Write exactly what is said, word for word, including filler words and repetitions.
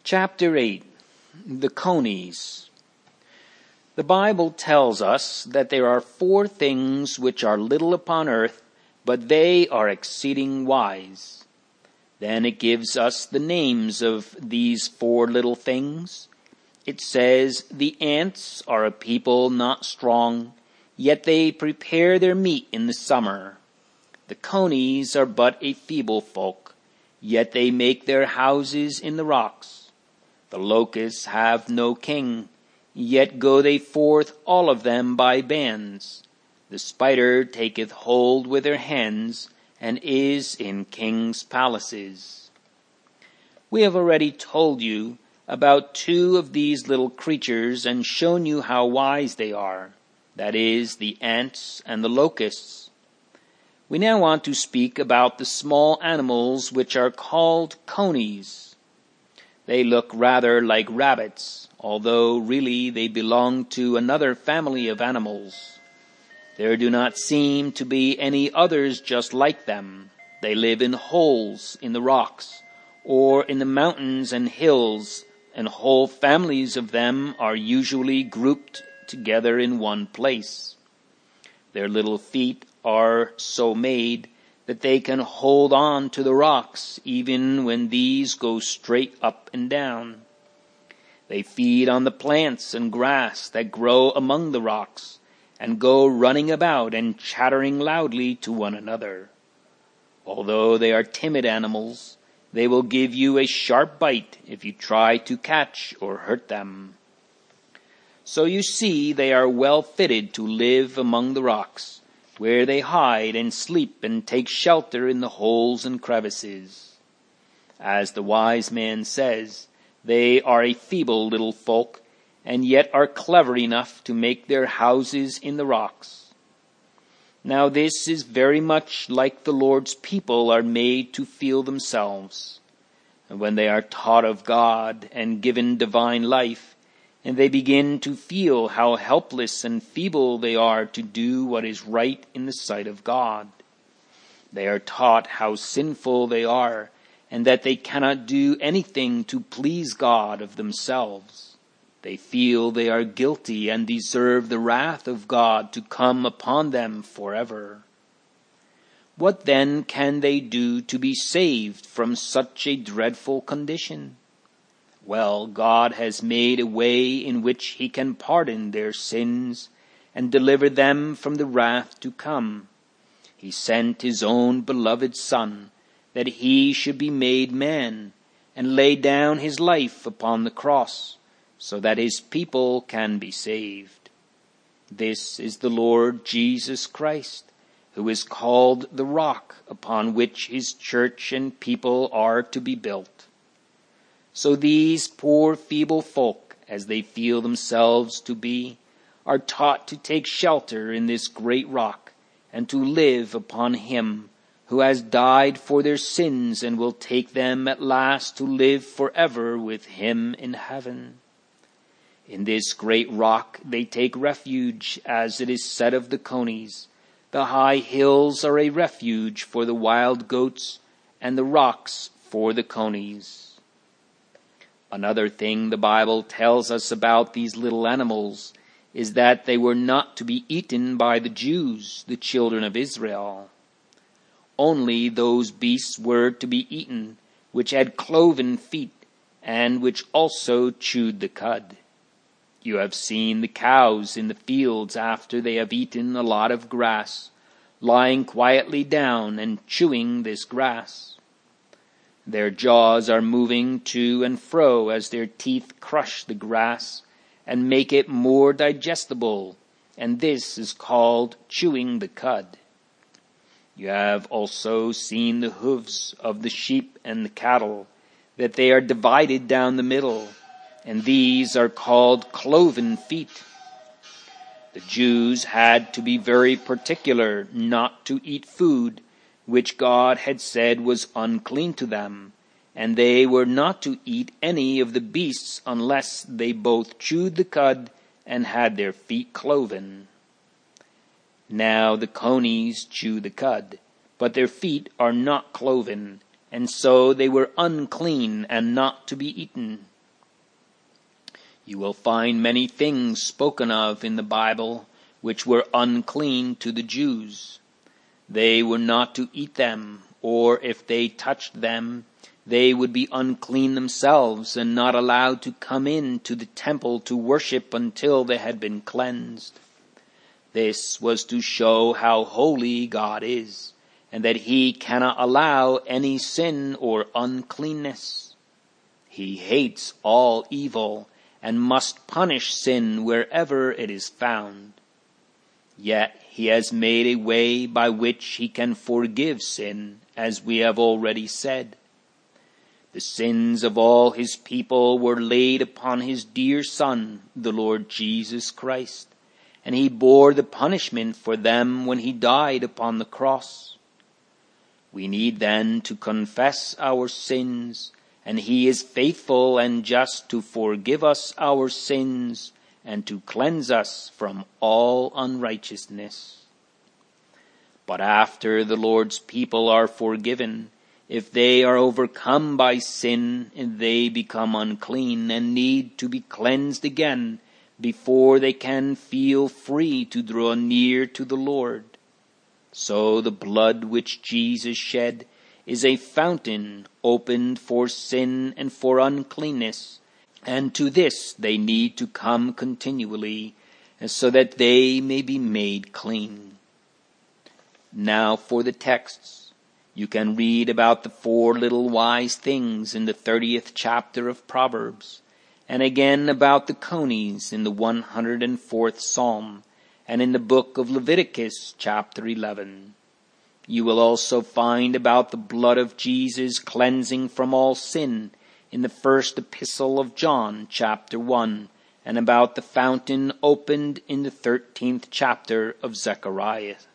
Chapter eight. The Conies. The Bible tells us that there are four things which are little upon earth, but they are exceeding wise. Then it gives us the names of these four little things. It says, the ants are a people not strong, yet they prepare their meat in the summer. The conies are but a feeble folk, yet they make their houses in the rocks. The locusts have no king, yet go they forth all of them by bands. The spider taketh hold with her hands, and is in kings' palaces. We have already told you about two of these little creatures and shown you how wise they are, that is, the ants and the locusts. We now want to speak about the small animals which are called conies. They look rather like rabbits, although really they belong to another family of animals. There do not seem to be any others just like them. They live in holes in the rocks, or in the mountains and hills, and whole families of them are usually grouped together in one place. Their little feet are so made that they can hold on to the rocks even when these go straight up and down. They feed on the plants and grass that grow among the rocks, and go running about and chattering loudly to one another. Although they are timid animals, they will give you a sharp bite if you try to catch or hurt them. So you see they are well fitted to live among the rocks, where they hide and sleep and take shelter in the holes and crevices. As the wise man says, they are a feeble little folk, and yet are clever enough to make their houses in the rocks. Now this is very much like the Lord's people are made to feel themselves. And when they are taught of God and given divine life, and they begin to feel how helpless and feeble they are to do what is right in the sight of God. They are taught how sinful they are, and that they cannot do anything to please God of themselves. They feel they are guilty and deserve the wrath of God to come upon them forever. What then can they do to be saved from such a dreadful condition? Well, God has made a way in which he can pardon their sins and deliver them from the wrath to come. He sent his own beloved Son, that he should be made man, and lay down his life upon the cross, so that his people can be saved. This is the Lord Jesus Christ, who is called the rock upon which his church and people are to be built. So these poor feeble folk, as they feel themselves to be, are taught to take shelter in this great rock, and to live upon him who has died for their sins and will take them at last to live forever with him in heaven. In this great rock they take refuge, as it is said of the conies. The high hills are a refuge for the wild goats, and the rocks for the conies. Another thing the Bible tells us about these little animals is that they were not to be eaten by the Jews, the children of Israel. Only those beasts were to be eaten which had cloven feet, and which also chewed the cud. You have seen the cows in the fields after they have eaten a lot of grass, lying quietly down and chewing this grass. Their jaws are moving to and fro as their teeth crush the grass and make it more digestible, and this is called chewing the cud. You have also seen the hooves of the sheep and the cattle, that they are divided down the middle, and these are called cloven feet. The Jews had to be very particular not to eat food which God had said was unclean to them, and they were not to eat any of the beasts unless they both chewed the cud and had their feet cloven. Now the conies chew the cud, but their feet are not cloven, and so they were unclean and not to be eaten. You will find many things spoken of in the Bible which were unclean to the Jews. They were not to eat them, or if they touched them, they would be unclean themselves and not allowed to come in to the temple to worship until they had been cleansed. This was to show how holy God is, and that he cannot allow any sin or uncleanness. He hates all evil and must punish sin wherever it is found. Yet he has made a way by which he can forgive sin, as we have already said. The sins of all his people were laid upon his dear Son, the Lord Jesus Christ, and he bore the punishment for them when he died upon the cross. We need then to confess our sins, and he is faithful and just to forgive us our sins and to cleanse us from all unrighteousness. But after the Lord's people are forgiven, if they are overcome by sin, they become unclean and need to be cleansed again before they can feel free to draw near to the Lord. So the blood which Jesus shed is a fountain opened for sin and for uncleanness, and to this they need to come continually, so that they may be made clean. Now for the texts. You can read about the four little wise things in the thirtieth chapter of Proverbs, and again about the conies in the one hundred fourth Psalm, and in the book of Leviticus chapter eleven. You will also find about the blood of Jesus cleansing from all sin in the first epistle of John chapter one, and about the fountain opened in the thirteenth chapter of Zechariah.